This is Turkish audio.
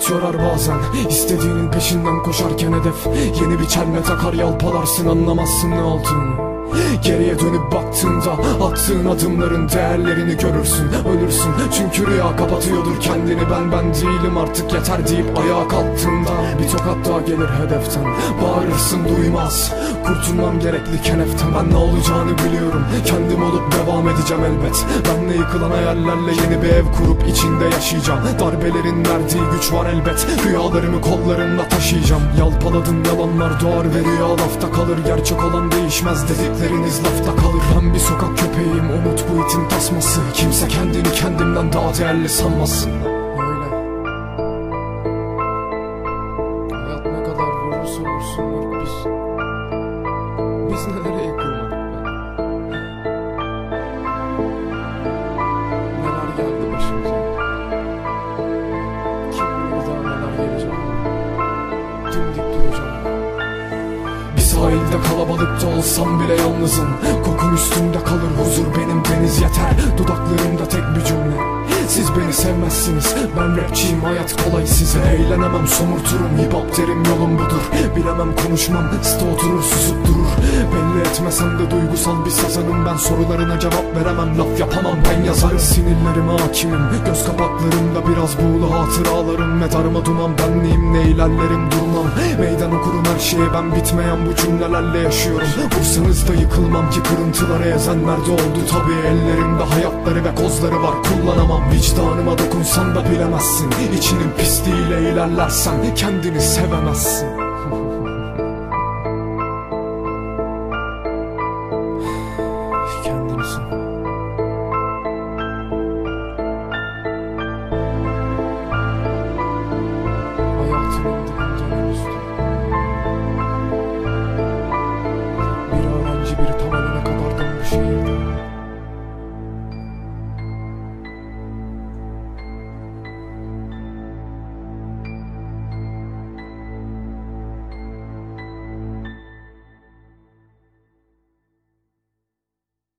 Hayat yorar bazen, istediğinin peşinden koşarken hedef yeni bir çelme takar, yalpalarsın, anlamazsın ne olduğunu. Geriye dönüp baktığında attığın adımların değerlerini görürsün. Ölürsün çünkü rüya kapatıyordur kendini. Ben değilim artık yeter deyip ayağa kalktığında bir tokat daha gelir hedeften. Bağırırsın duymaz, kurtulmam gerekli keneften. Ben ne olacağını biliyorum, kendim olup devam edeceğim elbet. Benle yıkılan hayallerle yeni bir ev kurup içinde yaşayacağım. Darbelerin verdiği güç var elbet, rüyalarımı kollarımla taşıyacağım. Yalpaladım yalanlar doğar ve rüya lafta kalır. Gerçek olan değişmez dedikleriniz lafta kalır. Ben bir sokak köpeğiyim, umut bu itin tasması. Kimse kendini kendimden daha değerli sanmasın. Öyle. Hayat ne kadar vurursa vursun biz nelere yıkılmadık be. Neler geldi başımıza. Kim bilir daha neler gelecek. Dimdik duracağım. Bir sahilde kalabalıkta olsam bile yalnızım. Kokun üstümde kalır huzur benim, deniz yeter. Dudaklarımda tek bir cümle: siz beni sevmezsiniz, ben rapçiyim, hayat kolay size. Eğlenemem, somurturum, hip hop derim, yolum budur. Bilemem konuşmam, site oturur susup durur. Belli etmesem de duygusal bir sazanım ben. Sorularına cevap veremem, laf yapamam, ben yazarım. Sinirlerime hakimim, göz kapaklarımda biraz buğulu hatıralarım. Medarıma duman, benliğim ne ilerlerim durmam. Meydan okurum her şeye ben, bitmeyen bu cümlelerle yaşıyorum. Vursanız da yıkılmam ki kırıntıları ezenler de oldu tabii. Ellerimde hayatları ve kozları var, kullanamam. Vicdanıma dokunsan da bilemezsin, İçinin pisliğiyle ilerlersen kendini sevemezsin.